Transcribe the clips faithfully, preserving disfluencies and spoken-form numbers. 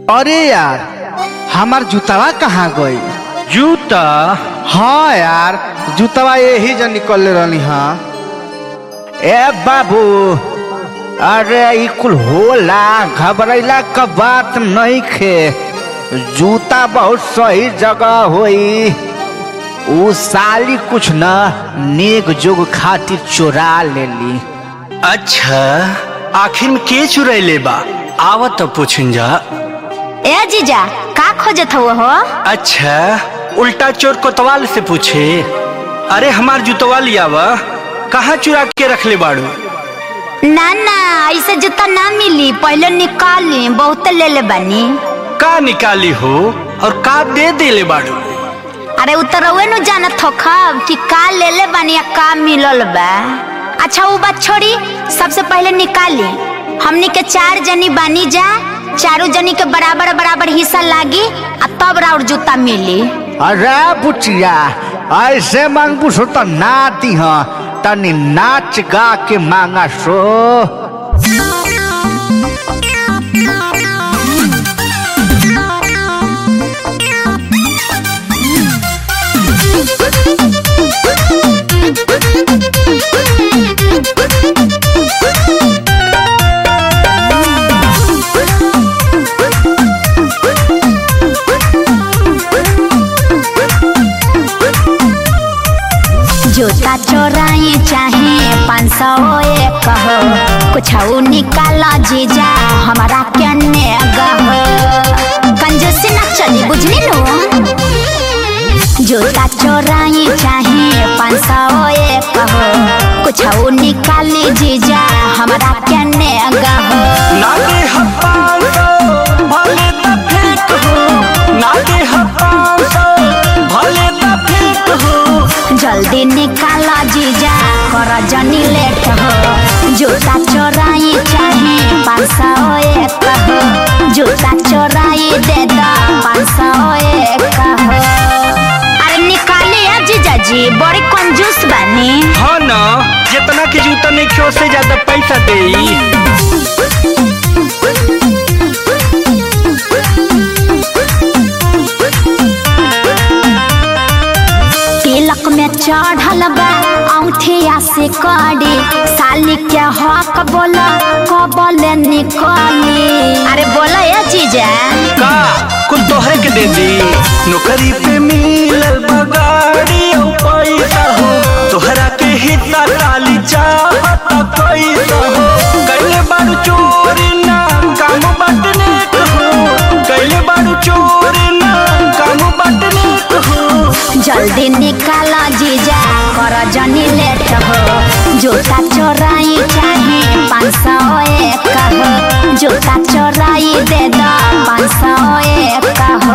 अरे यार हमार जूतावा कहाँ गई? जूता? हाँ यार जूतावा यही जो निकल रही। हाँ ए बाबू, अरे कुल होला घबराइला का बात नहीं खे। जूता बहुत सही जगह होई। उ साली कुछ न नेक जोग खातिर चोरा लेली। अच्छा, आखिर में के चुरैले बा? आवत तो पूछन जा। ए जीजा का खोजत हो? अच्छा, उल्टा चोर कोतवाल से पूछे। अरे हमार जूतवा लिया वा, कहाँ चुरा के रख ले बाड़ू? ना ना ऐसे जूता ना मिली, पहले निकाली, बहुत ले ले बानी। का निकाली हो और का दे दे ले बाड़ू? अरे उतरवे न जानत हो खब कि का ले ले बानी या का मिलल बा। अच्छा वो बात छोड़ी, सबसे पहले निकाली। हमनी के चार जनी बानी जा, चारों जनी के बराबर बराबर हिस्सा लागी आ तब राउर जूता मिली। अरे बुचिया, ऐसे मांगबू सो तो ना दी। हाँ तनी नाच गा के मांगा सो। जूता चोराई चाहे पाँच सौ एक हो, कुछ निकाला जीजा हमारा क्या नेगा। कंजूसी ना चली, बुझली नु। जूता चोराई चाहे पाँच सौ एक हो, कुछ निकाली जीजा हमारा क्या नेगा। ना दे हपान सो भले ता फेंक हो, ना दे हपान सो भले ता फेंक हो। जल्दी निकाला जीजा कर जनी लेट हो। जूता चोराई चाहे पाँच सौ एक हो, जूता चोराई दे दो पाँच सौ एक हो। अरे निकाली है जीजा जी, बड़ी कंजूस बानी। हाँ ना, जितना के जूता नहीं क्यों से ज्यादा पैसा दे। तिलक में चढ़ल बा औठिया से कड़ी, साली के हक बोला कबल निकली। अरे बोला ये जीजा का कुल तोहरे के दे दी। नौकरी पे मिलल बगाड़ी और पैसा हो, तोहरा के हिस्सा डाली चाहत पैसा हो। कैले बारू चोरी ना काम बटने हो, कैले बारू चोरी ना काम बटने हो। जल्दी निकाला जीजा कर जनी लेट हो। जूता चोराई चाहे पाँच सौ एक हो, जूता चोराई दे दो पाँच सौ एक हो।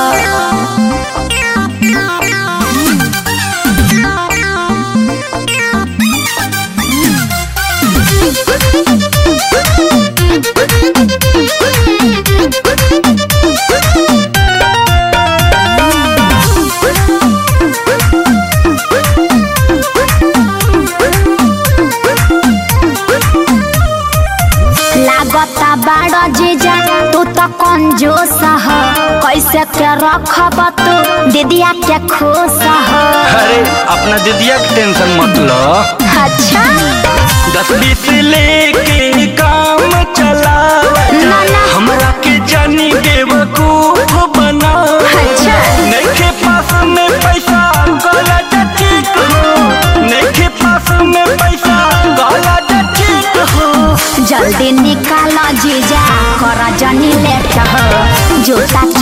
लागता बड़ा जीजा तू तो कंजूस हो, कैसे के रखब तू दीदिया के खुश हो। अरे अपना दीदिया की टेंशन मत लो। अच्छा दस बीस लेके काम चला, ना ना हमरा के जानी बेवकूफ बना। अच्छा नहीं के पास में पैसा गला ठीक हो, नहीं के पास में पैसा गला ठीक हो। जल्दी निकालो जीजा कर जनी लेट हो। जूता